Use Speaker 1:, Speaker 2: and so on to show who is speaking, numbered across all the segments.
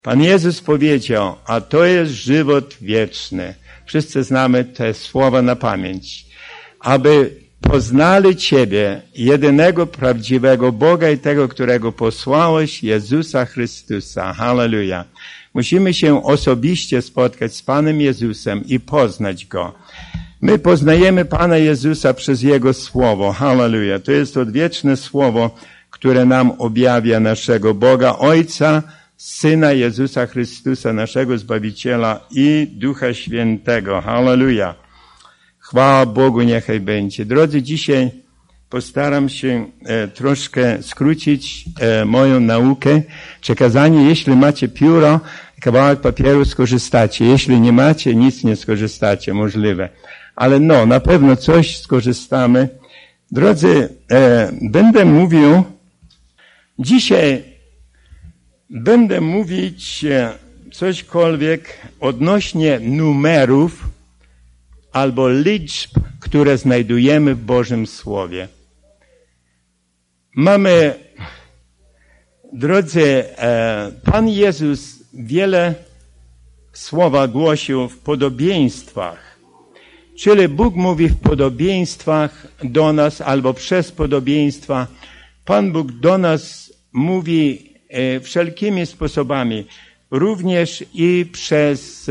Speaker 1: Pan Jezus powiedział, a to jest żywot wieczny. Wszyscy znamy te słowa na pamięć. Aby poznali Ciebie, jedynego prawdziwego Boga i tego, którego posłałeś, Jezusa Chrystusa. Halleluja. Musimy się osobiście spotkać z Panem Jezusem i poznać Go. My poznajemy Pana Jezusa przez Jego Słowo. Halleluja. To jest odwieczne Słowo, które nam objawia naszego Boga, Ojca, Syna Jezusa Chrystusa, naszego Zbawiciela i Ducha Świętego. Halleluja. Chwała Bogu niechaj będzie. Drodzy, dzisiaj postaram się troszkę skrócić moją naukę, czy kazanie. Jeśli macie pióro, kawałek papieru, skorzystacie. Jeśli nie macie, nic nie skorzystacie, możliwe. Ale na pewno coś skorzystamy. Drodzy, dzisiaj będę mówić cośkolwiek odnośnie numerów albo liczb, które znajdujemy w Bożym Słowie. Drodzy, Pan Jezus wiele słowa głosił w podobieństwach. Czyli Bóg mówi w podobieństwach do nas albo przez podobieństwa. Pan Bóg do nas mówi wszelkimi sposobami, również i przez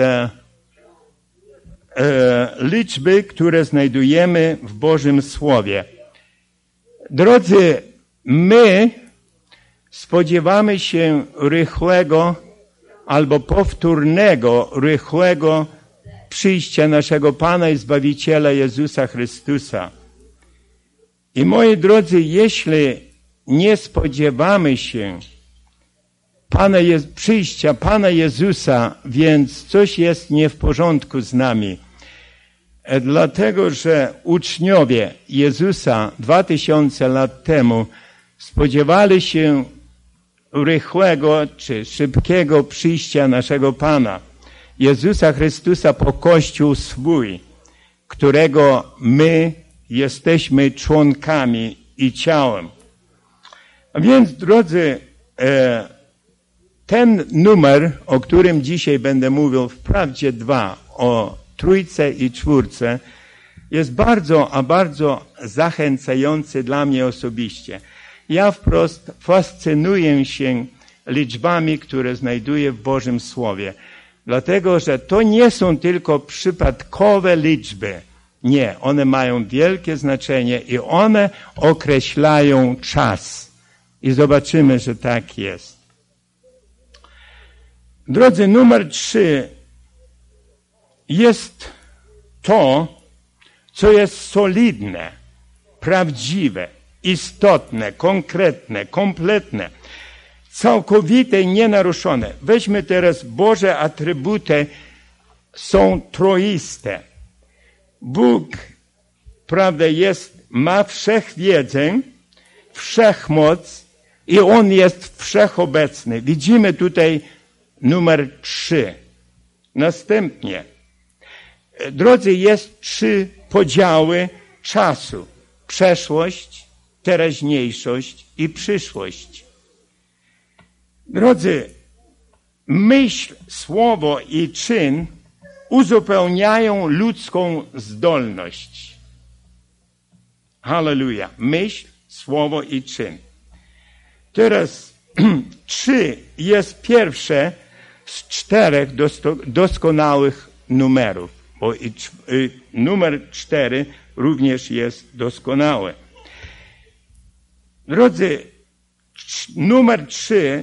Speaker 1: liczby, które znajdujemy w Bożym Słowie. Drodzy, my spodziewamy się rychłego albo powtórnego, rychłego przyjścia naszego Pana i Zbawiciela Jezusa Chrystusa. I moi drodzy, jeśli nie spodziewamy się przyjścia Pana Jezusa, więc coś jest nie w porządku z nami. Dlatego, że uczniowie Jezusa 2000 lat temu spodziewali się rychłego czy szybkiego przyjścia naszego Pana, Jezusa Chrystusa po Kościół swój, którego my jesteśmy członkami i ciałem. A więc, drodzy, ten numer, o którym dzisiaj będę mówił, wprawdzie 2, o Trójce i Czwórce, jest bardzo zachęcający dla mnie osobiście. Ja wprost fascynuję się liczbami, które znajduję w Bożym Słowie. Dlatego, że to nie są tylko przypadkowe liczby. Nie, one mają wielkie znaczenie i one określają czas. I zobaczymy, że tak jest. Drodzy, numer 3 jest to, co jest solidne, prawdziwe, istotne, konkretne, kompletne, całkowite i nienaruszone. Weźmy teraz Boże atrybuty, są troiste. Bóg, prawda, ma wszechwiedzę, wszechmoc i On jest wszechobecny. Widzimy tutaj numer 3. Następnie, drodzy, jest 3 podziały czasu. Przeszłość, teraźniejszość i przyszłość. Drodzy, myśl, słowo i czyn uzupełniają ludzką zdolność. Halleluja. Myśl, słowo i czyn. Teraz 3 jest pierwsze z 4 doskonałych numerów, bo numer 4 również jest doskonały. Drodzy, numer 3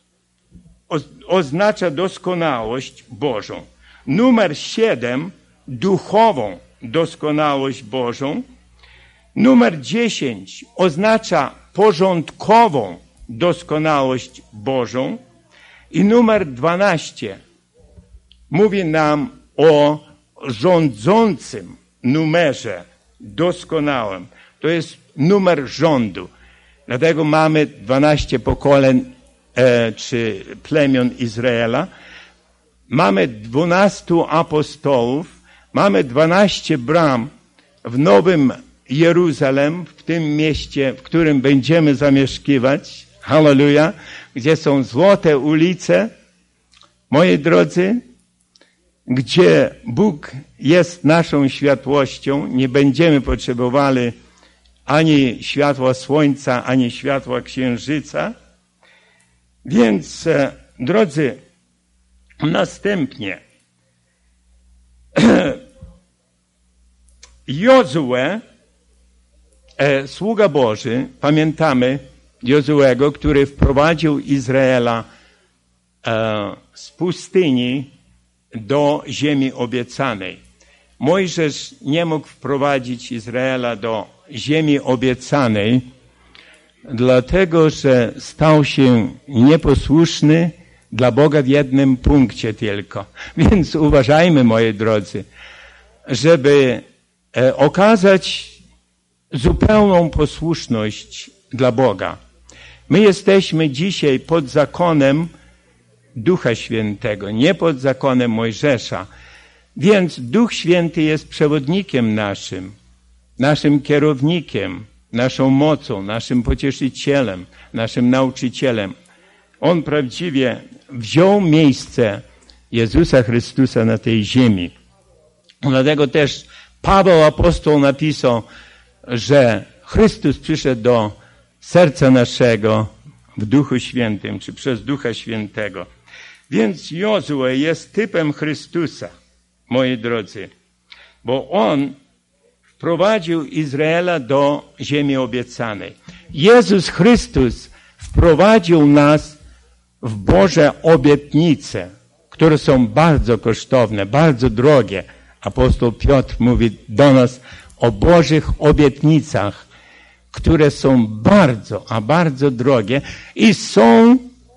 Speaker 1: oznacza doskonałość Bożą. Numer 7 duchową doskonałość Bożą. Numer 10 oznacza porządkową doskonałość Bożą. I numer 12 mówi nam o rządzącym numerze doskonałym. To jest numer rządu. Dlatego mamy 12 pokoleń czy plemion Izraela. Mamy 12 apostołów. Mamy 12 bram w Nowym Jeruzalem, w tym mieście, w którym będziemy zamieszkiwać. Halleluja. Gdzie są złote ulice. Moi drodzy, gdzie Bóg jest naszą światłością, nie będziemy potrzebowali ani światła słońca, ani światła księżyca. Więc, drodzy, następnie Jozue, sługa Boży, pamiętamy Jozuego, który wprowadził Izraela z pustyni do ziemi obiecanej. Mojżesz nie mógł wprowadzić Izraela do ziemi obiecanej, dlatego że stał się nieposłuszny dla Boga w jednym punkcie tylko. Więc uważajmy, moi drodzy, żeby okazać zupełną posłuszność dla Boga. My jesteśmy dzisiaj pod zakonem Ducha Świętego, nie pod zakonem Mojżesza. Więc Duch Święty jest przewodnikiem naszym kierownikiem, naszą mocą, naszym pocieszycielem, naszym nauczycielem. On prawdziwie wziął miejsce Jezusa Chrystusa na tej ziemi. Dlatego też Paweł apostoł napisał, że Chrystus przyszedł do serca naszego w Duchu Świętym, czy przez Ducha Świętego. Więc Jozue jest typem Chrystusa, moi drodzy, bo on wprowadził Izraela do ziemi obiecanej. Jezus Chrystus wprowadził nas w Boże obietnice, które są bardzo kosztowne, bardzo drogie. Apostoł Piotr mówi do nas o Bożych obietnicach, które są bardzo drogie i są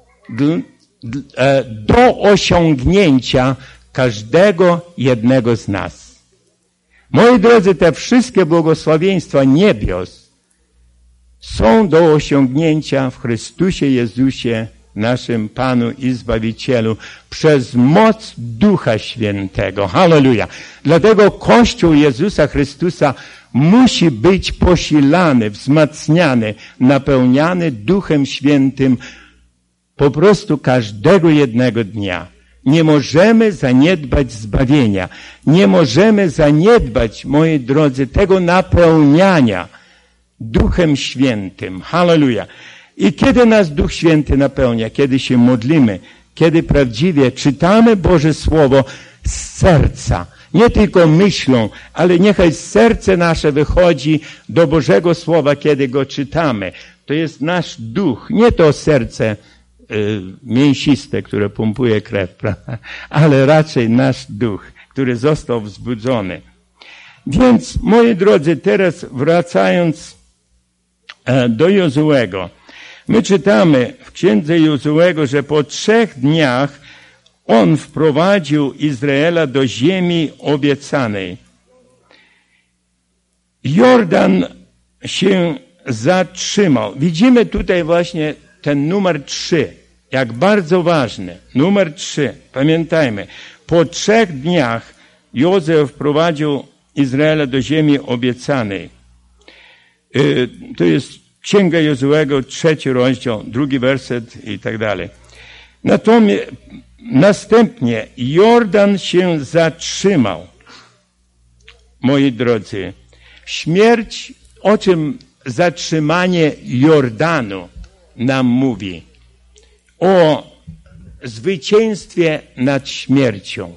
Speaker 1: do osiągnięcia każdego jednego z nas. Moi drodzy, te wszystkie błogosławieństwa niebios są do osiągnięcia w Chrystusie Jezusie, naszym Panu i Zbawicielu, przez moc Ducha Świętego. Halleluja! Dlatego Kościół Jezusa Chrystusa musi być posilany, wzmacniany, napełniany Duchem Świętym po prostu każdego jednego dnia. Nie możemy zaniedbać zbawienia. Nie możemy zaniedbać, moi drodzy, tego napełniania Duchem Świętym. Halleluja! I kiedy nas Duch Święty napełnia, kiedy się modlimy, kiedy prawdziwie czytamy Boże Słowo z serca, nie tylko myślą, ale niechaj serce nasze wychodzi do Bożego Słowa, kiedy go czytamy. To jest nasz duch, nie to serce mięsiste, które pompuje krew, prawda? Ale raczej nasz duch, który został wzbudzony. Więc, moi drodzy, teraz wracając do Jozuego, my czytamy w księdze Jozuego, że po 3 dniach on wprowadził Izraela do ziemi obiecanej. Jordan się zatrzymał. Widzimy tutaj właśnie ten numer 3, jak bardzo ważny. Numer 3, pamiętajmy, po 3 dniach Jozue wprowadził Izraela do ziemi obiecanej. To jest Księga Jozuego, 3 rozdział, 2 werset i tak dalej. Natomiast następnie Jordan się zatrzymał. Moi drodzy, śmierć, o czym zatrzymanie Jordanu nam mówi? O zwycięstwie nad śmiercią.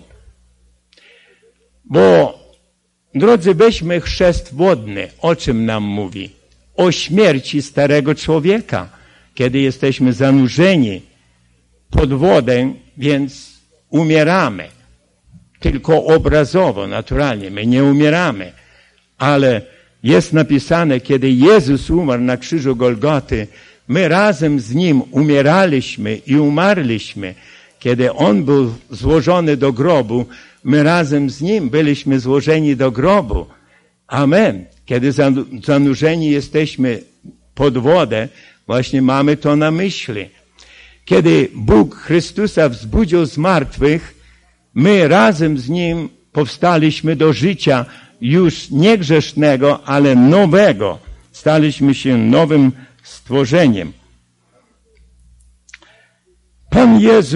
Speaker 1: Bo, drodzy, weźmy chrzest wodny. O czym nam mówi? O śmierci starego człowieka, kiedy jesteśmy zanurzeni pod wodę, więc umieramy. Tylko obrazowo, naturalnie, my nie umieramy. Ale jest napisane, kiedy Jezus umarł na krzyżu Golgoty, my razem z Nim umieraliśmy i umarliśmy. Kiedy On był złożony do grobu, my razem z Nim byliśmy złożeni do grobu. Amen. Kiedy zanurzeni jesteśmy pod wodę, właśnie mamy to na myśli. Kiedy Bóg Chrystusa wzbudził z martwych, my razem z Nim powstaliśmy do życia już nie grzesznego, ale nowego. Staliśmy się nowym stworzeniem. Pan Jezus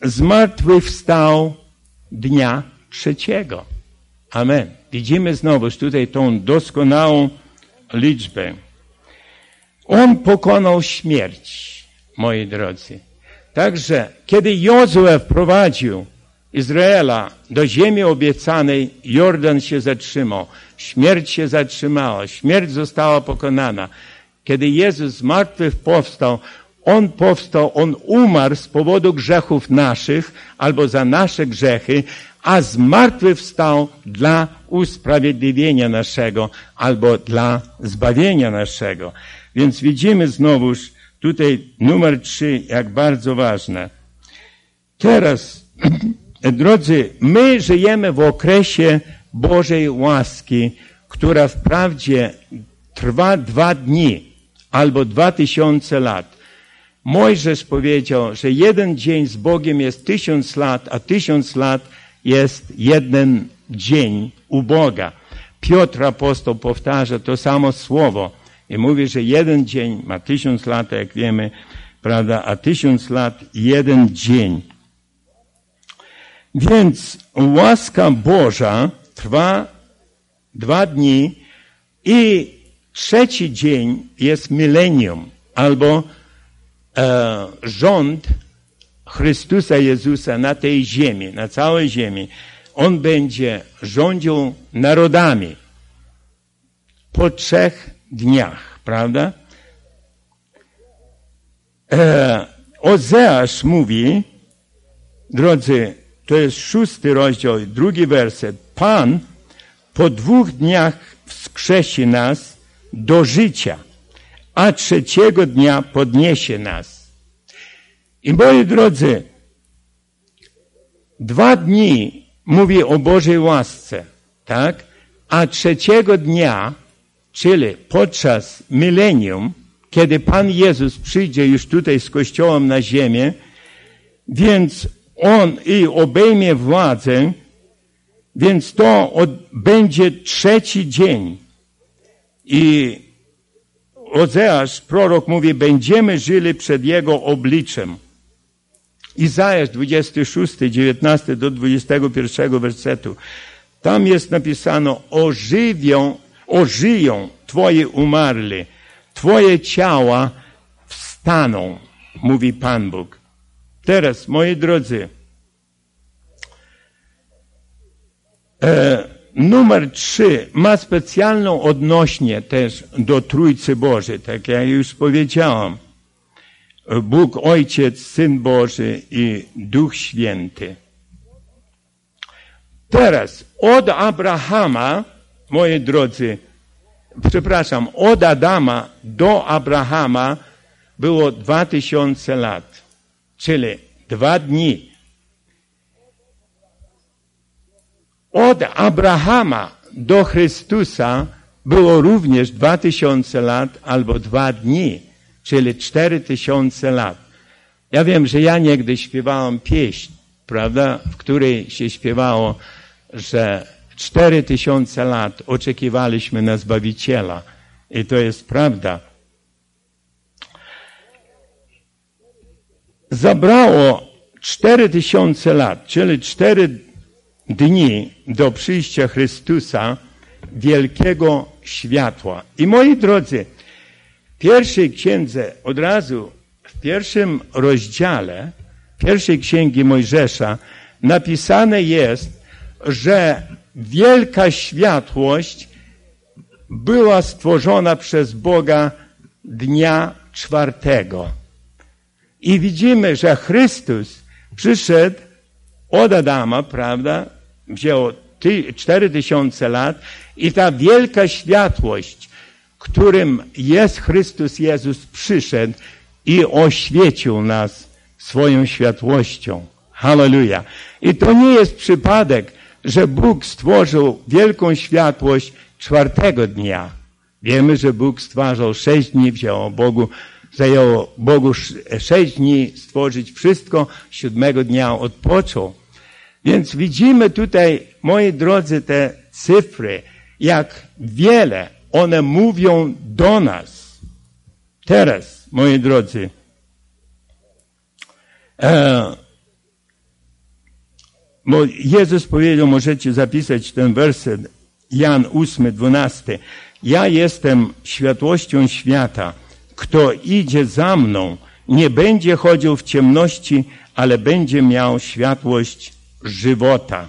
Speaker 1: zmartwychwstał dnia trzeciego. Amen. Widzimy znowuż tutaj tą doskonałą liczbę. On pokonał śmierć, moi drodzy. Także, kiedy Jozue wprowadził Izraela do ziemi obiecanej, Jordan się zatrzymał. Śmierć się zatrzymała. Śmierć została pokonana. Kiedy Jezus z martwych powstał, On umarł z powodu grzechów naszych albo za nasze grzechy, a zmartwychwstał dla usprawiedliwienia naszego albo dla zbawienia naszego. Więc widzimy znowuż tutaj numer 3, jak bardzo ważne. Teraz, drodzy, my żyjemy w okresie Bożej łaski, która wprawdzie trwa 2 dni albo 2000 lat. Mojżesz powiedział, że 1 dzień z Bogiem jest 1000 lat, a 1000 lat jest 1 dzień u Boga. Piotr apostoł powtarza to samo słowo i mówi, że 1 dzień ma 1000 lat, jak wiemy, prawda, a 1000 lat 1 dzień. Więc łaska Boża trwa 2 dni i 3. dzień jest milenium, albo rząd Chrystusa Jezusa na tej ziemi, na całej ziemi. On będzie rządził narodami po 3 dniach, prawda? Ozeasz mówi, drodzy, to jest 6 rozdział, 2 werset. Pan po 2 dniach wskrzesi nas do życia, a 3 dnia podniesie nas. I moi drodzy, 2 dni mówi o Bożej łasce, tak? A 3 dnia, czyli podczas milenium, kiedy Pan Jezus przyjdzie już tutaj z Kościołem na ziemię, więc On i obejmie władzę, więc to będzie 3 dzień. I Ozeasz, prorok, mówi, będziemy żyli przed Jego obliczem. Izajasz 26, 19 do 21 wersetu. Tam jest napisano, ożyją Twoje umarli, Twoje ciała wstaną, mówi Pan Bóg. Teraz, moi drodzy, numer 3 ma specjalną odnośnie też do Trójcy Bożej, tak jak już powiedziałam. Bóg Ojciec, Syn Boży i Duch Święty. Teraz od Abrahama, moi drodzy, od Adama do Abrahama było 2000 lat, czyli 2 dni. Od Abrahama do Chrystusa było również 2000 lat albo 2 dni, czyli 4000 lat. Ja wiem, że ja niegdyś śpiewałem pieśń, prawda, w której się śpiewało, że 4000 lat oczekiwaliśmy na Zbawiciela. I to jest prawda. Zabrało 4000 lat, czyli 4 dni do przyjścia Chrystusa, wielkiego światła. I moi drodzy, w pierwszej księdze, od razu w 1 rozdziale pierwszej księgi Mojżesza napisane jest, że wielka światłość była stworzona przez Boga dnia 4. I widzimy, że Chrystus przyszedł od Adama, prawda, wziął 4000 lat i ta wielka światłość, którym jest Chrystus Jezus, przyszedł i oświecił nas swoją światłością. Halleluja. I to nie jest przypadek, że Bóg stworzył wielką światłość 4 dnia. Wiemy, że Bóg stwarzał 6 dni, zajęło Bogu 6 dni stworzyć wszystko, 7 dnia odpoczął. Więc widzimy tutaj, moi drodzy, te cyfry, jak wiele one mówią do nas. Teraz, moi drodzy, Bo Jezus powiedział, możecie zapisać ten werset, Jan 8:12. Ja jestem światłością świata. Kto idzie za mną, nie będzie chodził w ciemności, ale będzie miał światłość żywota.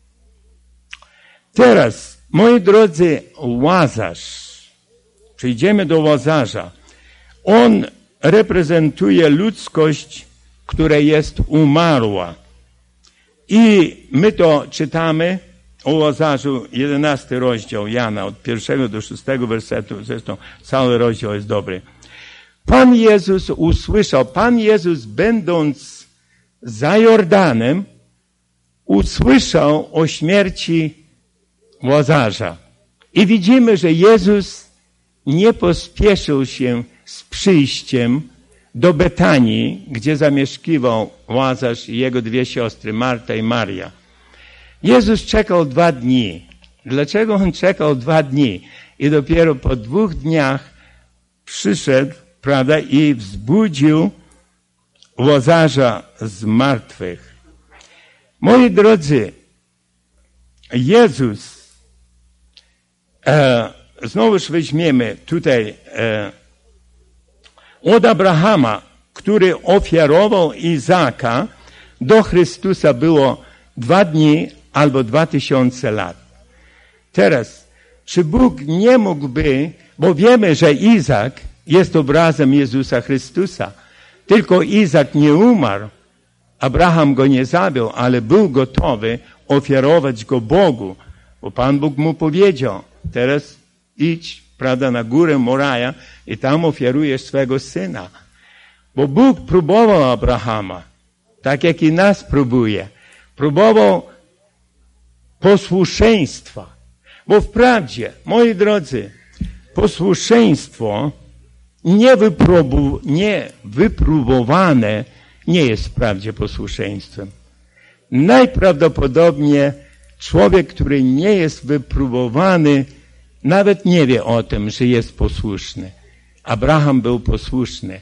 Speaker 1: Teraz, moi drodzy, Łazarz. Przejdziemy do Łazarza. On reprezentuje ludzkość, która jest umarła. I my to czytamy o Łazarzu, 11 rozdział Jana, od 1 do 6 wersetu, zresztą cały rozdział jest dobry. Pan Jezus usłyszał, Pan Jezus będąc za Jordanem, usłyszał o śmierci Łazarza. I widzimy, że Jezus nie pospieszył się z przyjściem do Betanii, gdzie zamieszkiwał Łazarz i jego dwie siostry, Marta i Maria. Jezus czekał 2 dni. Dlaczego on czekał 2 dni? I dopiero po 2 dniach przyszedł, prawda, i wzbudził Łazarza z martwych. Moi drodzy, Jezus, znowuż weźmiemy tutaj od Abrahama, który ofiarował Izaka, do Chrystusa było 2 dni albo 2000 lat. Teraz, czy Bóg nie mógłby, bo wiemy, że Izak jest obrazem Jezusa Chrystusa. Tylko Izak nie umarł, Abraham go nie zabił, ale był gotowy ofiarować go Bogu, bo Pan Bóg mu powiedział, teraz idź, prawda, na górę Moraja i tam ofiarujesz swego syna. Bo Bóg próbował Abrahama, tak jak i nas próbuje. Próbował posłuszeństwa. Bo wprawdzie, moi drodzy, posłuszeństwo niewypróbowane nie jest wprawdzie posłuszeństwem. Najprawdopodobniej człowiek, który nie jest wypróbowany, nawet nie wie o tym, że jest posłuszny. Abraham był posłuszny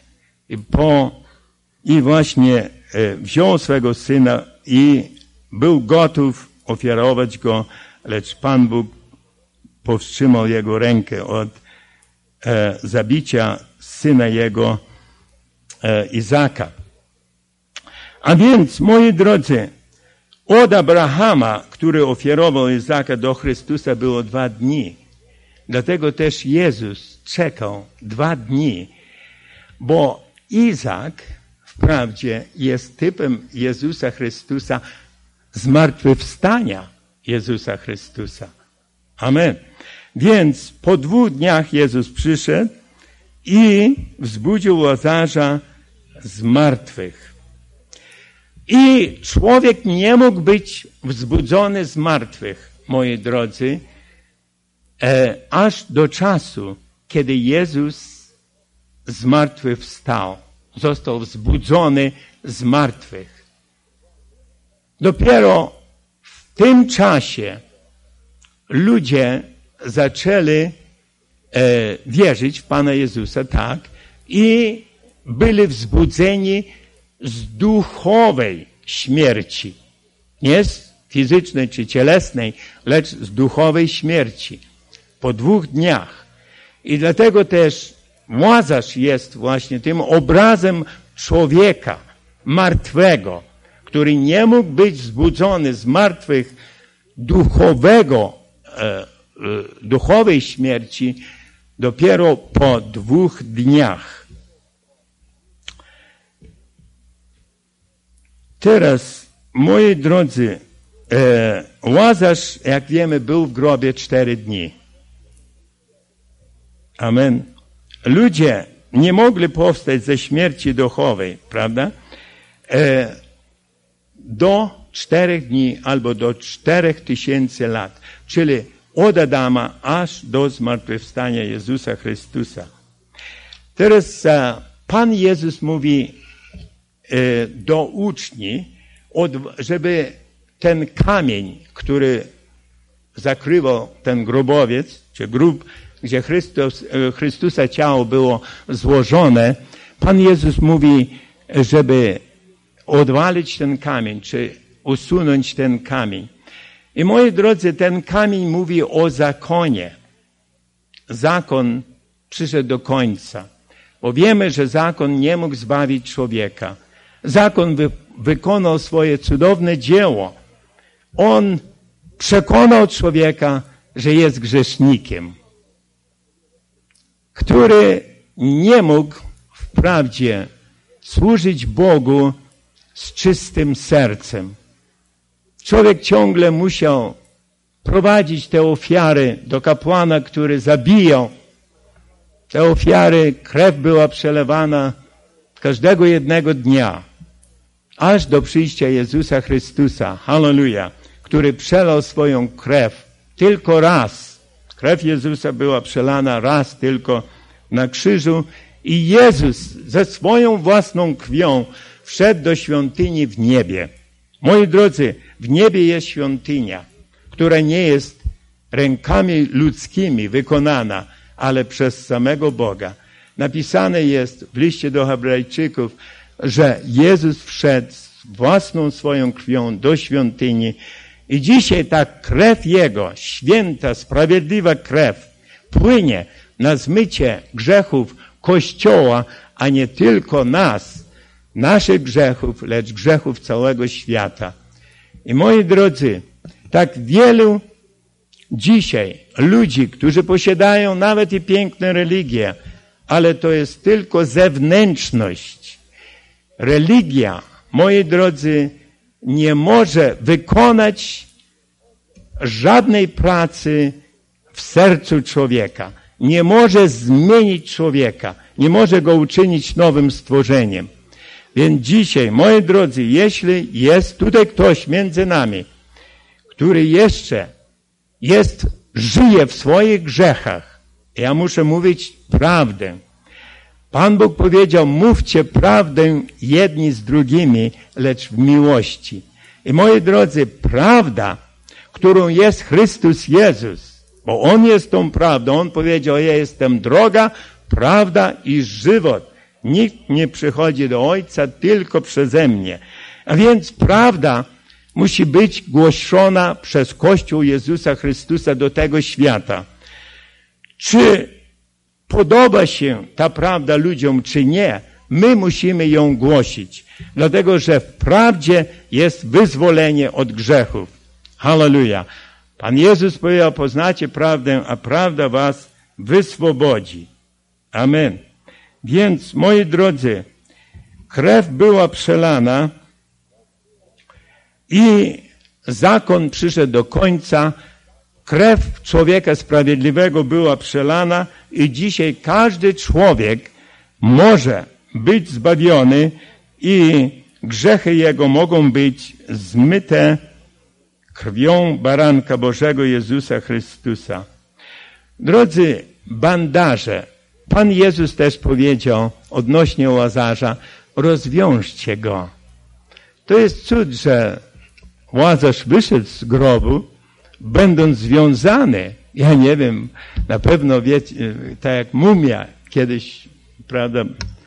Speaker 1: i właśnie wziął swego syna i był gotów ofiarować go, lecz Pan Bóg powstrzymał jego rękę od zabicia syna jego Izaka. A więc, moi drodzy, od Abrahama, który ofiarował Izaka, do Chrystusa było 2 dni. Dlatego też Jezus czekał 2 dni, bo Izak wprawdzie jest typem Jezusa Chrystusa, zmartwychwstania Jezusa Chrystusa. Amen. Więc po 2 dniach Jezus przyszedł i wzbudził Łazarza z martwych. I człowiek nie mógł być wzbudzony z martwych, moi drodzy, aż do czasu, kiedy Jezus z martwych wstał. Został wzbudzony z martwych. Dopiero w tym czasie ludzie zaczęli wierzyć w Pana Jezusa, tak, i byli wzbudzeni z duchowej śmierci. Nie z fizycznej czy cielesnej, lecz z duchowej śmierci. Po 2 dniach. I dlatego też Łazarz jest właśnie tym obrazem człowieka martwego, który nie mógł być wzbudzony z martwych duchowej śmierci dopiero po 2 dniach. Teraz, moi drodzy, Łazarz, jak wiemy, był w grobie 4 dni. Amen. Ludzie nie mogli powstać ze śmierci duchowej, prawda? Do 4 dni albo do 4000 lat. Czyli od Adama aż do zmartwychwstania Jezusa Chrystusa. Teraz Pan Jezus mówi do uczniów, żeby ten kamień, który zakrywał ten grobowiec, czy grób, gdzie Chrystusa ciało było złożone, Pan Jezus mówi, żeby odwalić ten kamień, czy usunąć ten kamień. I moi drodzy, ten kamień mówi o zakonie. Zakon przyszedł do końca. Bo wiemy, że zakon nie mógł zbawić człowieka. Zakon wykonał swoje cudowne dzieło. On przekonał człowieka, że jest grzesznikiem, który nie mógł wprawdzie służyć Bogu z czystym sercem. Człowiek ciągle musiał prowadzić te ofiary do kapłana, który zabijał. Te ofiary, krew była przelewana każdego jednego dnia, aż do przyjścia Jezusa Chrystusa, halleluja, który przelał swoją krew tylko raz. Krew Jezusa była przelana raz tylko na krzyżu i Jezus ze swoją własną krwią wszedł do świątyni w niebie. Moi drodzy, w niebie jest świątynia, która nie jest rękami ludzkimi wykonana, ale przez samego Boga. Napisane jest w liście do Hebrajczyków, że Jezus wszedł z własną swoją krwią do świątyni i dzisiaj ta krew Jego, święta, sprawiedliwa krew, płynie na zmycie grzechów Kościoła, a nie tylko nas, naszych grzechów, lecz grzechów całego świata. I moi drodzy, tak wielu dzisiaj ludzi, którzy posiadają nawet i piękne religie, ale to jest tylko zewnętrzność. Religia, moi drodzy, nie może wykonać żadnej pracy w sercu człowieka. Nie może zmienić człowieka. Nie może go uczynić nowym stworzeniem. Więc dzisiaj, moi drodzy, jeśli jest tutaj ktoś między nami, który jeszcze żyje w swoich grzechach, ja muszę mówić prawdę. Pan Bóg powiedział, mówcie prawdę jedni z drugimi, lecz w miłości. I moi drodzy, prawda, którą jest Chrystus Jezus, bo On jest tą prawdą, On powiedział, ja jestem droga, prawda i żywot. Nikt nie przychodzi do Ojca tylko przeze mnie. A więc prawda musi być głoszona przez Kościół Jezusa Chrystusa do tego świata. Czy podoba się ta prawda ludziom, czy nie, my musimy ją głosić. Dlatego, że w prawdzie jest wyzwolenie od grzechów. Halleluja. Pan Jezus powiedział, poznacie prawdę, a prawda was wyswobodzi. Amen. Więc, moi drodzy, krew była przelana i zakon przyszedł do końca. Krew człowieka sprawiedliwego była przelana i dzisiaj każdy człowiek może być zbawiony i grzechy jego mogą być zmyte krwią baranka Bożego Jezusa Chrystusa. Drodzy bandaże, Pan Jezus też powiedział odnośnie Łazarza, rozwiążcie go. To jest cud, że Łazarz wyszedł z grobu, będąc związany. Ja nie wiem, na pewno wiecie, tak jak mumia kiedyś, prawda,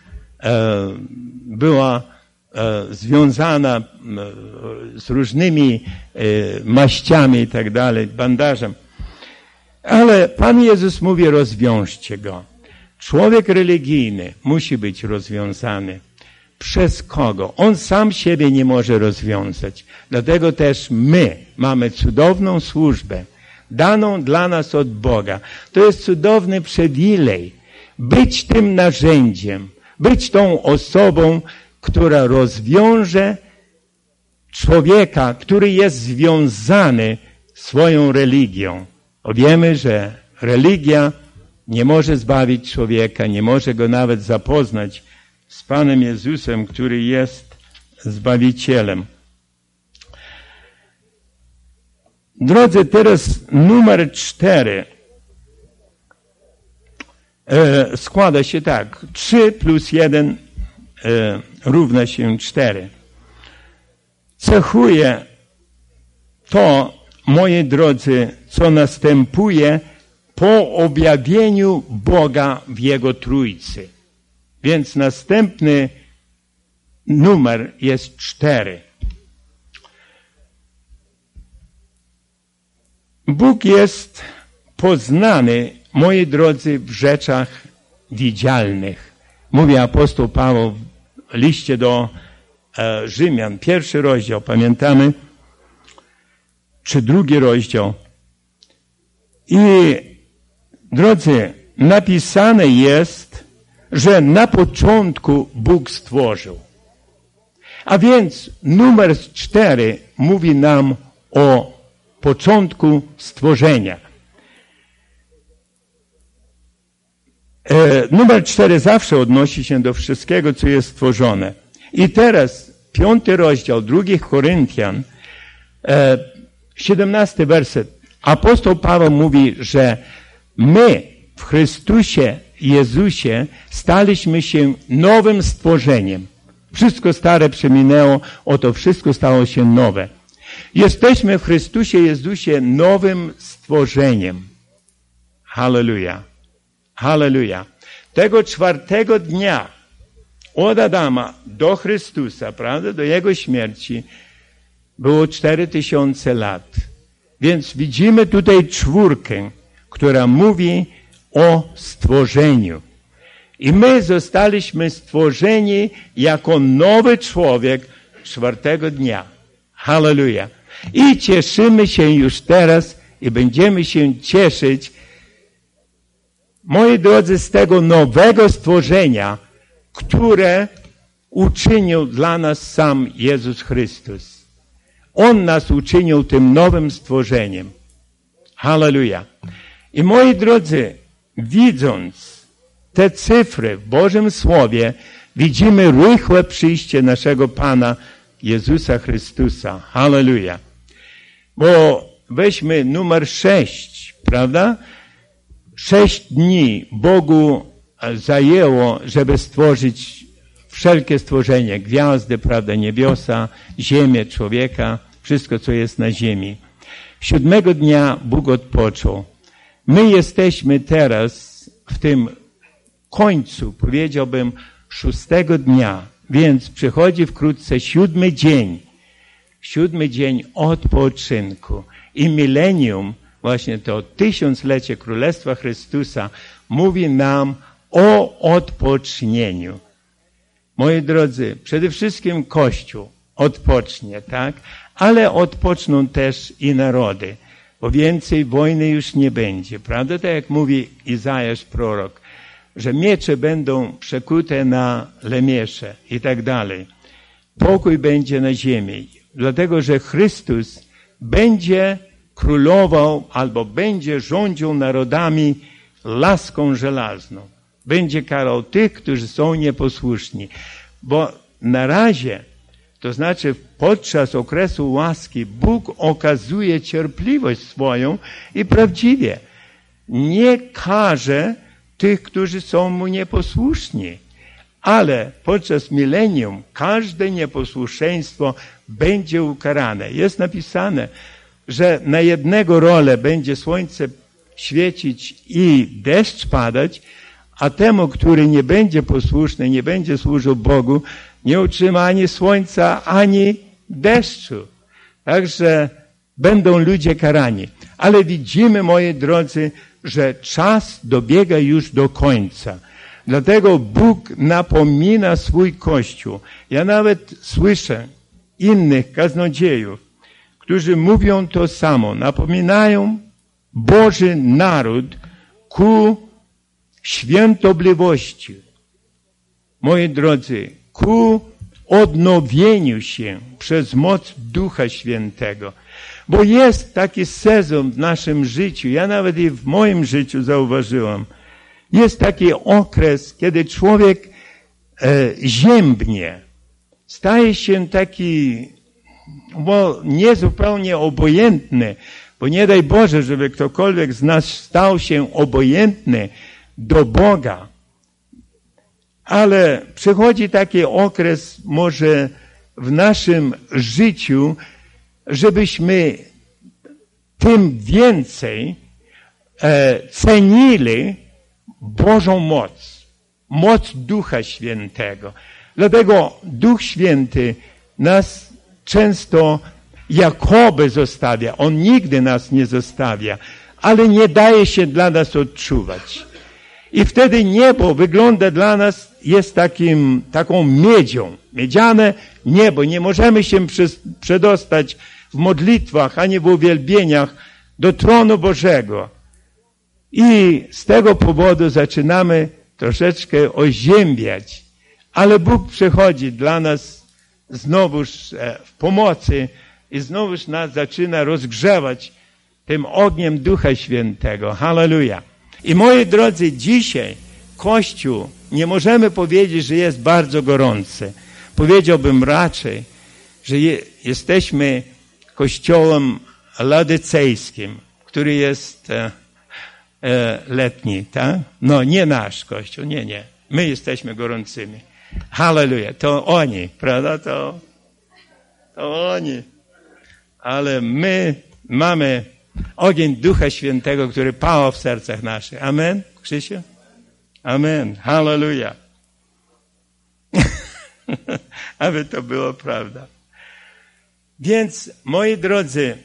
Speaker 1: była związana z różnymi maściami i tak dalej, bandażem. Ale Pan Jezus mówi, rozwiążcie go. Człowiek religijny musi być rozwiązany. Przez kogo? On sam siebie nie może rozwiązać. Dlatego też my mamy cudowną służbę, daną dla nas od Boga. To jest cudowny przywilej. Być tym narzędziem, być tą osobą, która rozwiąże człowieka, który jest związany swoją religią. Bo wiemy, że religia nie może zbawić człowieka, nie może go nawet zapoznać z Panem Jezusem, który jest Zbawicielem. Drodzy, teraz numer 4 składa się tak. 3 plus 1 równa się 4. Cechuje to, moi drodzy, co następuje po objawieniu Boga w Jego Trójcy. Więc następny numer jest 4. Bóg jest poznany, moi drodzy, w rzeczach widzialnych. Mówi apostoł Paweł w liście do Rzymian, 1 rozdział, pamiętamy? Czy 2 rozdział. I drodzy, napisane jest, że na początku Bóg stworzył. A więc numer 4 mówi nam o początku stworzenia. Numer 4 zawsze odnosi się do wszystkiego, co jest stworzone. I teraz 5 rozdział 2 Koryntian, 17 werset. Apostoł Paweł mówi, że my w Chrystusie Jezusie staliśmy się nowym stworzeniem. Wszystko stare przeminęło, oto wszystko stało się nowe. Jesteśmy w Chrystusie Jezusie nowym stworzeniem. Halleluja. Halleluja. Tego 4 dnia od Adama do Chrystusa, prawda, do Jego śmierci było 4000 lat. Więc widzimy tutaj 4, która mówi o stworzeniu. I my zostaliśmy stworzeni jako nowy człowiek 4 dnia. Halleluja. I cieszymy się już teraz i będziemy się cieszyć, moi drodzy, z tego nowego stworzenia, które uczynił dla nas sam Jezus Chrystus. On nas uczynił tym nowym stworzeniem. Halleluja. I moi drodzy, widząc te cyfry w Bożym Słowie, widzimy rychłe przyjście naszego Pana Jezusa Chrystusa. Halleluja. Bo weźmy numer 6, prawda? 6 dni Bogu zajęło, żeby stworzyć wszelkie stworzenie, gwiazdy, prawda, niebiosa, ziemię, człowieka, wszystko, co jest na ziemi. 7 dnia Bóg odpoczął. My jesteśmy teraz w tym końcu, powiedziałbym, 6 dnia, więc przychodzi wkrótce 7 dzień. 7 dzień odpoczynku. I milenium, właśnie to 1000-lecie Królestwa Chrystusa, mówi nam o odpocznieniu. Moi drodzy, przede wszystkim Kościół odpocznie, tak? Ale odpoczną też i narody, bo więcej wojny już nie będzie, prawda? Tak jak mówi Izajasz prorok, że miecze będą przekute na lemiesze i tak dalej. Pokój będzie na ziemi, dlatego że Chrystus będzie królował albo będzie rządził narodami laską żelazną. Będzie karał tych, którzy są nieposłuszni. Bo na razie, to znaczy podczas okresu łaski, Bóg okazuje cierpliwość swoją i prawdziwie nie karze tych, którzy są Mu nieposłuszni. Ale podczas milenium każde nieposłuszeństwo będzie ukarane. Jest napisane, że na jednego rolę będzie słońce świecić i deszcz padać, a temu, który nie będzie posłuszny, nie będzie służył Bogu, nie otrzyma ani słońca, ani deszczu. Także będą ludzie karani. Ale widzimy, moi drodzy, że czas dobiega już do końca. Dlatego Bóg napomina swój Kościół. Ja nawet słyszę innych kaznodziejów, którzy mówią to samo. Napominają Boży naród ku świętobliwości. Moi drodzy, ku odnowieniu się przez moc Ducha Świętego. Bo jest taki sezon w naszym życiu, ja nawet i w moim życiu zauważyłam, jest taki okres, kiedy człowiek ziębnie, staje się taki niezupełnie obojętny, bo nie daj Boże, żeby ktokolwiek z nas stał się obojętny do Boga. Ale przychodzi taki okres może w naszym życiu, żebyśmy tym więcej cenili Bożą moc. Moc Ducha Świętego. Dlatego Duch Święty nas często Jakoby zostawia. On nigdy nas nie zostawia, ale nie daje się dla nas odczuwać. I wtedy niebo wygląda dla nas, jest taką miedzią. Miedziane niebo. Nie możemy się przedostać w modlitwach, ani w uwielbieniach do tronu Bożego. I z tego powodu zaczynamy troszeczkę oziębiać. Ale Bóg przychodzi dla nas znowuż w pomocy i znowuż nas zaczyna rozgrzewać tym ogniem Ducha Świętego. Halleluja. I moi drodzy, dzisiaj Kościół, nie możemy powiedzieć, że jest bardzo gorący. Powiedziałbym raczej, że jesteśmy Kościołem ladycejskim, który jest letni, tak? No, nie nasz Kościół, nie. My jesteśmy gorącymi. Halleluja. To oni, prawda? To oni. Ale my mamy ogień Ducha Świętego, który pała w sercach naszych. Amen, Krzysiu? Amen. Halleluja. Aby to było prawda. Więc, moi drodzy,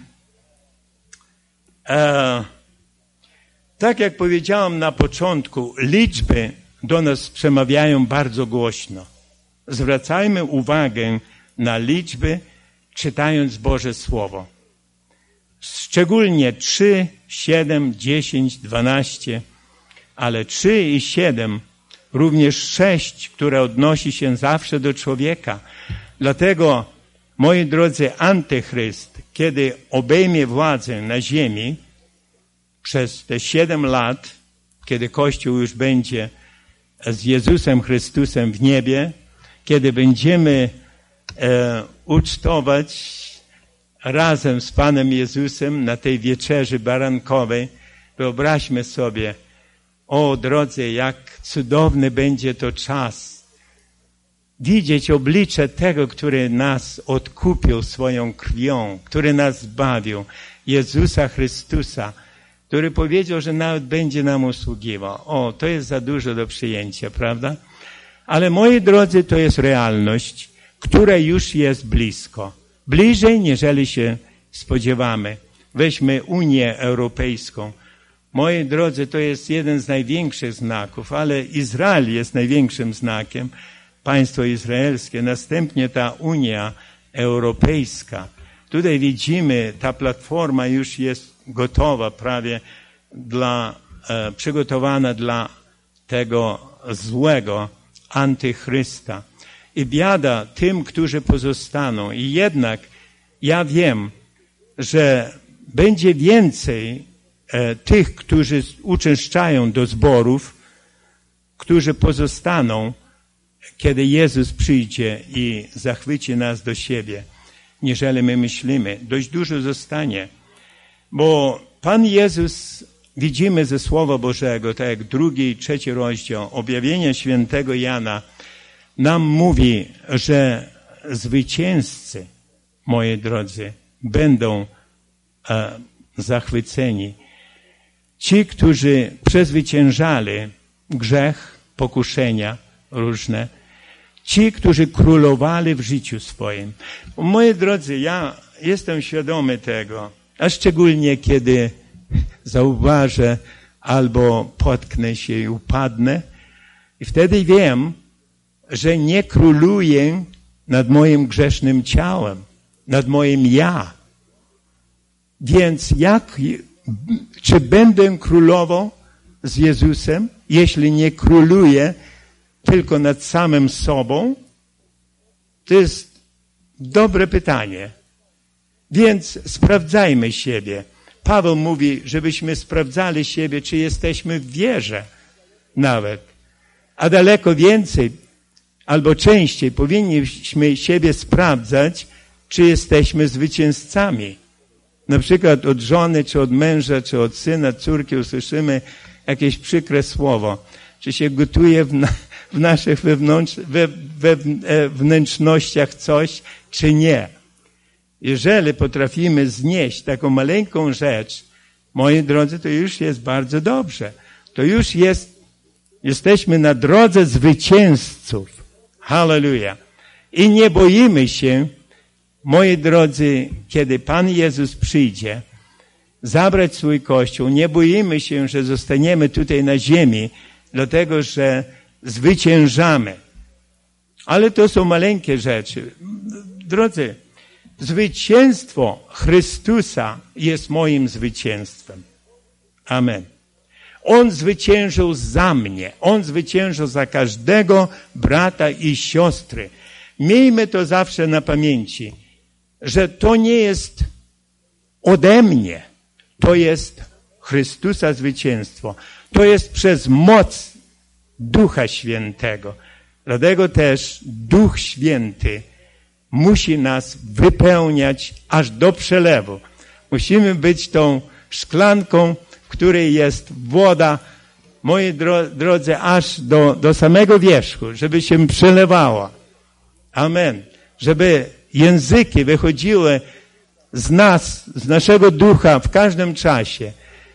Speaker 1: tak jak powiedziałem na początku, liczby do nas przemawiają bardzo głośno. Zwracajmy uwagę na liczby, czytając Boże Słowo. Szczególnie 3, 7, 10, 12, ale 3 i 7, również 6, które odnosi się zawsze do człowieka. Dlatego, moi drodzy, Antychryst, kiedy obejmie władzę na ziemi, przez te 7 lat, kiedy Kościół już będzie z Jezusem Chrystusem w niebie, kiedy będziemy ucztować razem z Panem Jezusem na tej wieczerzy barankowej, wyobraźmy sobie, o drodzy, jak cudowny będzie to czas. Widzieć oblicze tego, który nas odkupił swoją krwią, który nas zbawił, Jezusa Chrystusa, który powiedział, że nawet będzie nam usługiwał. O, to jest za dużo do przyjęcia, prawda? Ale moi drodzy, to jest realność, która już jest blisko. Bliżej, niżeli się spodziewamy. Weźmy Unię Europejską. Moi drodzy, to jest jeden z największych znaków, ale Izrael jest największym znakiem, państwo izraelskie. Następnie ta Unia Europejska. Tutaj widzimy, ta platforma już jest gotowa prawie przygotowana dla tego złego Antychrysta. I biada tym, którzy pozostaną. I jednak ja wiem, że będzie więcej tych, którzy uczęszczają do zborów, którzy pozostaną, kiedy Jezus przyjdzie i zachwyci nas do siebie, niżeli my myślimy. Dość dużo zostanie. Bo Pan Jezus, widzimy ze Słowa Bożego, tak jak 2 i 3 rozdział Objawienia Świętego Jana, nam mówi, że zwycięzcy, moi drodzy, będą zachwyceni. Ci, którzy przezwyciężali grzech, pokuszenia różne, ci, którzy królowali w życiu swoim. Moi drodzy, ja jestem świadomy tego, a szczególnie kiedy zauważę albo potknę się i upadnę, i wtedy wiem, że nie króluję nad moim grzesznym ciałem, nad moim ja. Więc czy będę królował z Jezusem, jeśli nie króluję tylko nad samym sobą? To jest dobre pytanie. Więc sprawdzajmy siebie. Paweł mówi, żebyśmy sprawdzali siebie, czy jesteśmy w wierze nawet. A daleko więcej, albo częściej powinniśmy siebie sprawdzać, czy jesteśmy zwycięzcami. Na przykład od żony, czy od męża, czy od syna, córki usłyszymy jakieś przykre słowo. Czy się gotuje w naszych wnętrznościach coś, czy nie. Jeżeli potrafimy znieść taką maleńką rzecz, moi drodzy, to już jest bardzo dobrze. To już jesteśmy na drodze zwycięzców. Halleluja. I nie boimy się moi drodzy, kiedy Pan Jezus przyjdzie, zabrać swój Kościół, nie boimy się, że zostaniemy tutaj na ziemi, dlatego że zwyciężamy. Ale to są maleńkie rzeczy. Drodzy, zwycięstwo Chrystusa jest moim zwycięstwem. Amen. On zwyciężył za mnie. On zwyciężył za każdego brata i siostry. Miejmy to zawsze na pamięci, że to nie jest ode mnie. To jest Chrystusa zwycięstwo. To jest przez moc Ducha Świętego. Dlatego też Duch Święty musi nas wypełniać aż do przelewu. Musimy być tą szklanką, w której jest woda, moi drodzy, aż do samego wierzchu, żeby się przelewała. Amen. Żeby języki wychodziły z nas, z naszego ducha w każdym czasie.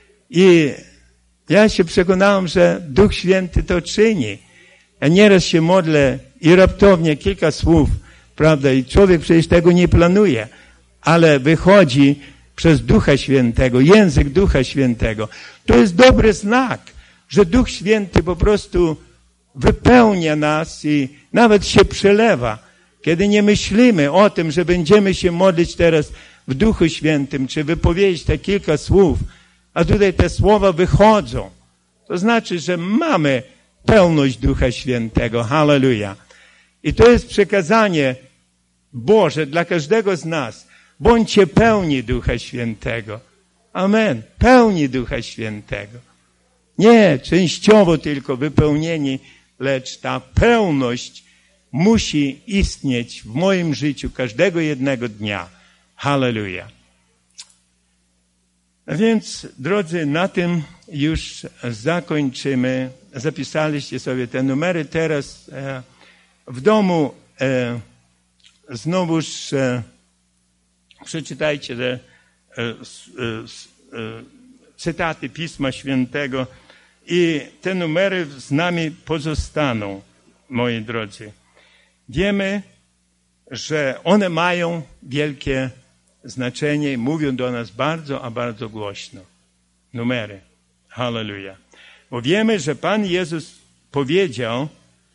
Speaker 1: I ja się przekonałem, że Duch Święty to czyni. Ja nieraz się modlę i raptownie kilka słów, prawda, i człowiek przecież tego nie planuje, ale wychodzi przez Ducha Świętego, język Ducha Świętego. To jest dobry znak, że Duch Święty po prostu wypełnia nas i nawet się przelewa. Kiedy nie myślimy o tym, że będziemy się modlić teraz w Duchu Świętym, czy wypowiedzieć te kilka słów, a tutaj te słowa wychodzą. To znaczy, że mamy pełność Ducha Świętego. Halleluja. I to jest przekazanie Boże dla każdego z nas. Bądźcie pełni Ducha Świętego. Amen. Pełni Ducha Świętego. Nie częściowo tylko wypełnieni, lecz ta pełność musi istnieć w moim życiu każdego jednego dnia. Halleluja. A więc, drodzy, na tym już zakończymy. Zapisaliście sobie te numery. Teraz w domu znowuż przeczytajcie te cytaty Pisma Świętego i te numery z nami pozostaną, moi drodzy. Wiemy, że one mają wielkie znaczenie i mówią do nas bardzo, a bardzo głośno. Numery. Halleluja. Bo wiemy, że Pan Jezus powiedział,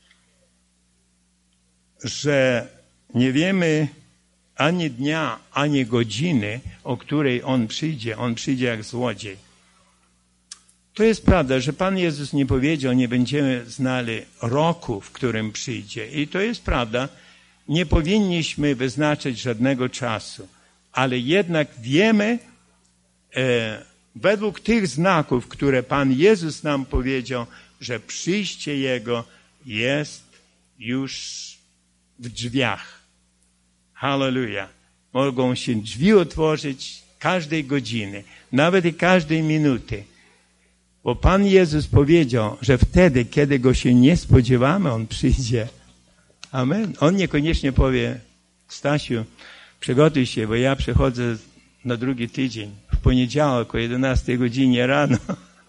Speaker 1: że nie wiemy ani dnia, ani godziny, o której On przyjdzie. On przyjdzie jak złodziej. To jest prawda, że Pan Jezus nie powiedział, nie będziemy znali roku, w którym przyjdzie. I to jest prawda. Nie powinniśmy wyznaczyć żadnego czasu. Ale jednak wiemy, według tych znaków, które Pan Jezus nam powiedział, że przyjście Jego jest już w drzwiach. Halleluja. Mogą się drzwi otworzyć każdej godziny, nawet i każdej minuty. Bo Pan Jezus powiedział, że wtedy, kiedy Go się nie spodziewamy, On przyjdzie. Amen. On niekoniecznie powie, Stasiu, przygotuj się, bo ja przychodzę na drugi tydzień, w poniedziałek o 11 godzinie rano.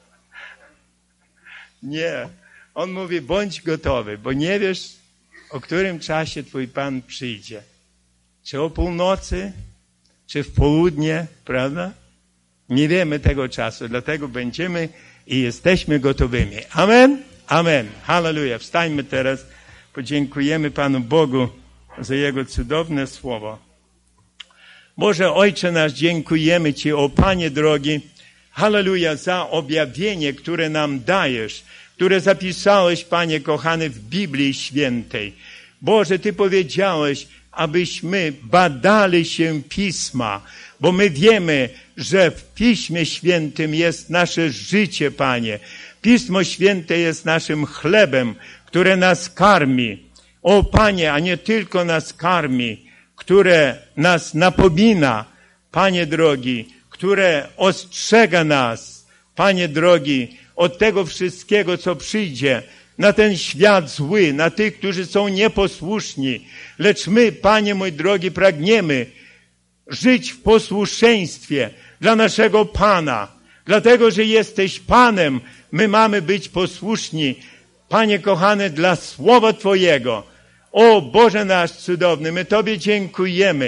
Speaker 1: Nie. On mówi, bądź gotowy, bo nie wiesz, o którym czasie Twój Pan przyjdzie. Czy o północy, czy w południe, prawda? Nie wiemy tego czasu, dlatego będziemy i jesteśmy gotowymi. Amen? Amen. Halleluja. Wstańmy teraz, podziękujemy Panu Bogu za Jego cudowne słowo. Boże Ojcze nasz, dziękujemy Ci, o Panie drogi, halleluja, za objawienie, które nam dajesz, które zapisałeś, Panie kochany, w Biblii Świętej. Boże, Ty powiedziałeś, abyśmy badali się Pisma, bo my wiemy, że w Piśmie Świętym jest nasze życie, Panie. Pismo Święte jest naszym chlebem, które nas karmi. O Panie, a nie tylko nas karmi, które nas napomina, Panie drogi, które ostrzega nas, Panie drogi, od tego wszystkiego, co przyjdzie na ten świat zły, na tych, którzy są nieposłuszni. Lecz my, Panie mój drogi, pragniemy żyć w posłuszeństwie dla naszego Pana. Dlatego, że jesteś Panem, my mamy być posłuszni, Panie kochany, dla Słowa Twojego. O Boże nasz cudowny, my Tobie dziękujemy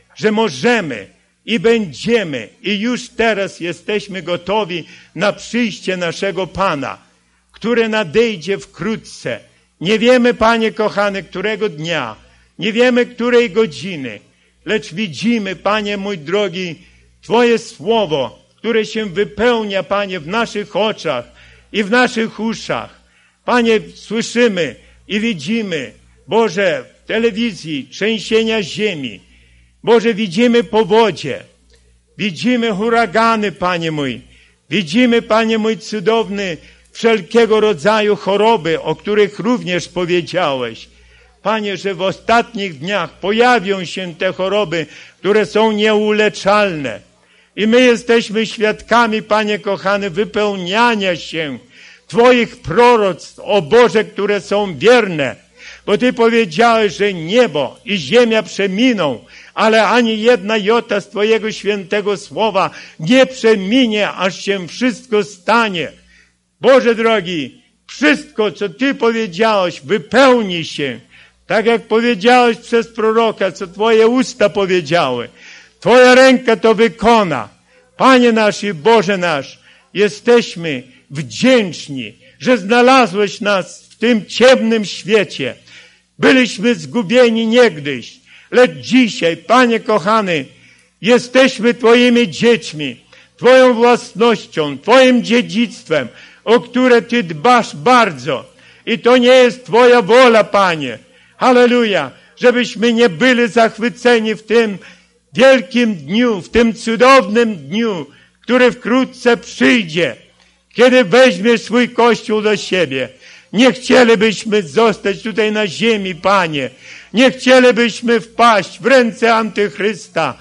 Speaker 1: że możemy i będziemy i już teraz jesteśmy gotowi na przyjście naszego Pana, które nadejdzie wkrótce. Nie wiemy, Panie kochany, którego dnia, nie wiemy, której godziny, lecz widzimy, Panie mój drogi, Twoje słowo, które się wypełnia, Panie, w naszych oczach i w naszych uszach. Panie, słyszymy i widzimy, Boże, w telewizji trzęsienia ziemi. Boże, widzimy powodzie, widzimy huragany, Panie mój. Widzimy, Panie mój cudowny, wszelkiego rodzaju choroby, o których również powiedziałeś. Panie, że w ostatnich dniach pojawią się te choroby, które są nieuleczalne. I my jesteśmy świadkami, Panie kochany, wypełniania się Twoich proroctw, o Boże, które są wierne. Bo Ty powiedziałeś, że niebo i ziemia przeminą, ale ani jedna jota z Twojego świętego słowa nie przeminie, aż się wszystko stanie. Boże drogi, wszystko, co Ty powiedziałeś, wypełni się. Tak jak powiedziałeś przez proroka, co Twoje usta powiedziały. Twoja ręka to wykona. Panie nasz i Boże nasz, jesteśmy wdzięczni, że znalazłeś nas w tym ciemnym świecie. Byliśmy zgubieni niegdyś, lecz dzisiaj, Panie kochany, jesteśmy Twoimi dziećmi, Twoją własnością, Twoim dziedzictwem, o które Ty dbasz bardzo. I to nie jest Twoja wola, Panie. Halleluja! Żebyśmy nie byli zachwyceni w tym wielkim dniu, w tym cudownym dniu, który wkrótce przyjdzie, kiedy weźmiesz swój Kościół do siebie. Nie chcielibyśmy zostać tutaj na ziemi, Panie. Nie chcielibyśmy wpaść w ręce Antychrysta.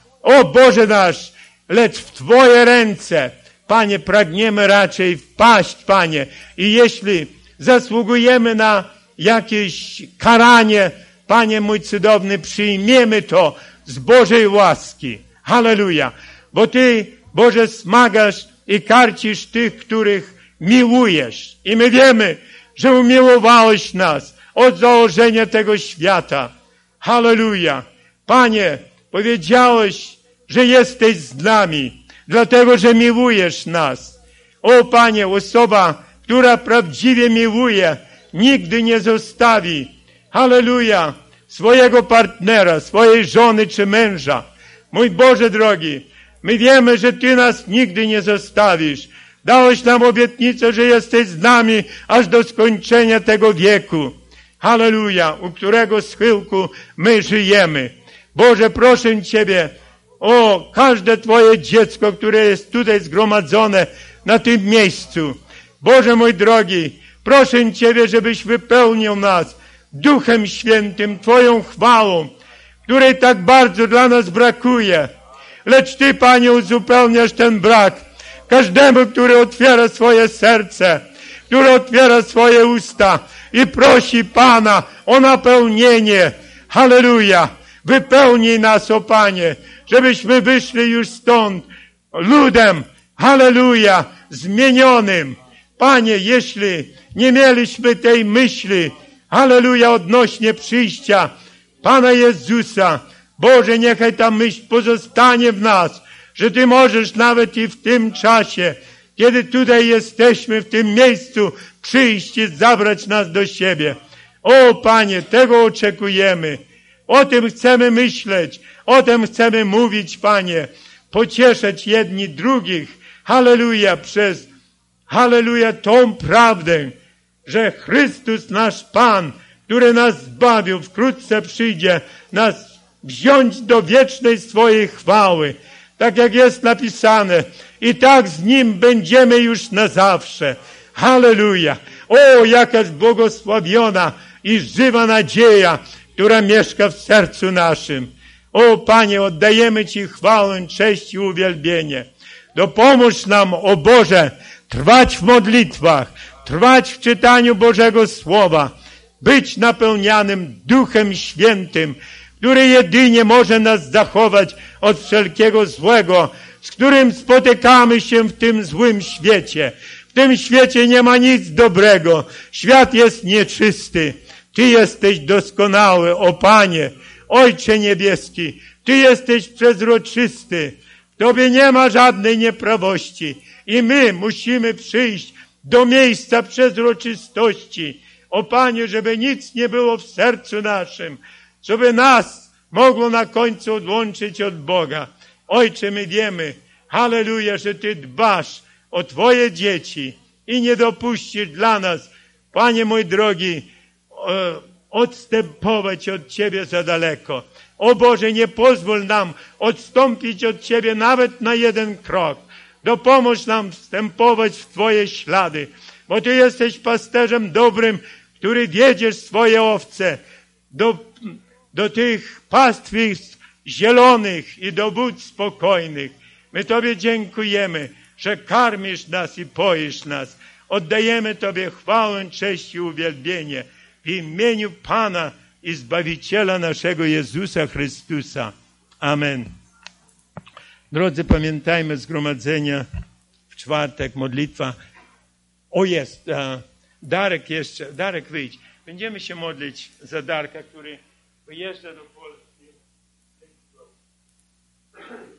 Speaker 1: O Boże nasz, lecz w Twoje ręce, Panie, pragniemy raczej wpaść, Panie. I jeśli zasługujemy na jakieś karanie, Panie mój cudowny, przyjmiemy to z Bożej łaski. Halleluja. Bo Ty, Boże, smagasz i karcisz tych, których miłujesz. I my wiemy, że umiłowałeś nas od założenia tego świata. Halleluja. Panie, powiedziałeś, że jesteś z nami, dlatego, że miłujesz nas. O Panie, osoba, która prawdziwie miłuje, nigdy nie zostawi. Halleluja. Swojego partnera, swojej żony czy męża. Mój Boże drogi, my wiemy, że Ty nas nigdy nie zostawisz. Dałeś nam obietnicę, że jesteś z nami aż do skończenia tego wieku. Halleluja, u którego schyłku my żyjemy. Boże, proszę Ciebie o każde Twoje dziecko, które jest tutaj zgromadzone na tym miejscu. Boże mój drogi, proszę Ciebie, żebyś wypełnił nas Duchem Świętym, Twoją chwałą, której tak bardzo dla nas brakuje. Lecz Ty, Panie, uzupełniasz ten brak każdemu, który otwiera swoje serce, który otwiera swoje usta i prosi Pana o napełnienie. Halleluja! Wypełnij nas, o Panie, żebyśmy wyszli już stąd ludem, halleluja, zmienionym. Panie, jeśli nie mieliśmy tej myśli, halleluja, odnośnie przyjścia Pana Jezusa, Boże, niechaj ta myśl pozostanie w nas, że Ty możesz nawet i w tym czasie, kiedy tutaj jesteśmy, w tym miejscu, przyjść i zabrać nas do siebie. O Panie, tego oczekujemy. O tym chcemy myśleć, o tym chcemy mówić, Panie. Pocieszać jedni drugich, halleluja, przez, halleluja, tą prawdę, że Chrystus, nasz Pan, który nas zbawił, wkrótce przyjdzie nas wziąć do wiecznej swojej chwały. Tak jak jest napisane, i tak z Nim będziemy już na zawsze. Halleluja! O, jaka jest błogosławiona i żywa nadzieja, która mieszka w sercu naszym. O, Panie, oddajemy Ci chwałę, cześć i uwielbienie. Dopomóż nam, o Boże, trwać w modlitwach, trwać w czytaniu Bożego Słowa, być napełnianym Duchem Świętym, który jedynie może nas zachować od wszelkiego złego, z którym spotykamy się w tym złym świecie. W tym świecie nie ma nic dobrego. Świat jest nieczysty. Ty jesteś doskonały, o Panie, Ojcze Niebieski, Ty jesteś przezroczysty. W Tobie nie ma żadnej nieprawości. I my musimy przyjść do miejsca przezroczystości. O Panie, żeby nic nie było w sercu naszym, żeby nas mogło na końcu odłączyć od Boga. Ojcze, my wiemy, halleluja, że Ty dbasz o Twoje dzieci i nie dopuścisz dla nas, Panie mój drogi, odstępować od Ciebie za daleko. O Boże, nie pozwól nam odstąpić od Ciebie nawet na jeden krok. Dopomóż nam wstępować w Twoje ślady, bo Ty jesteś pasterzem dobrym, który wiedziesz swoje owce do tych pastwisk zielonych i do wód spokojnych. My Tobie dziękujemy, że karmisz nas i poisz nas. Oddajemy Tobie chwałę, cześć i uwielbienie w imieniu Pana i Zbawiciela naszego Jezusa Chrystusa. Amen. Drodzy, pamiętajmy zgromadzenia w czwartek, modlitwa. O jest, Darek jeszcze, Darek wyjdź. Będziemy się modlić za Darka, który wyjeżdża do Polski.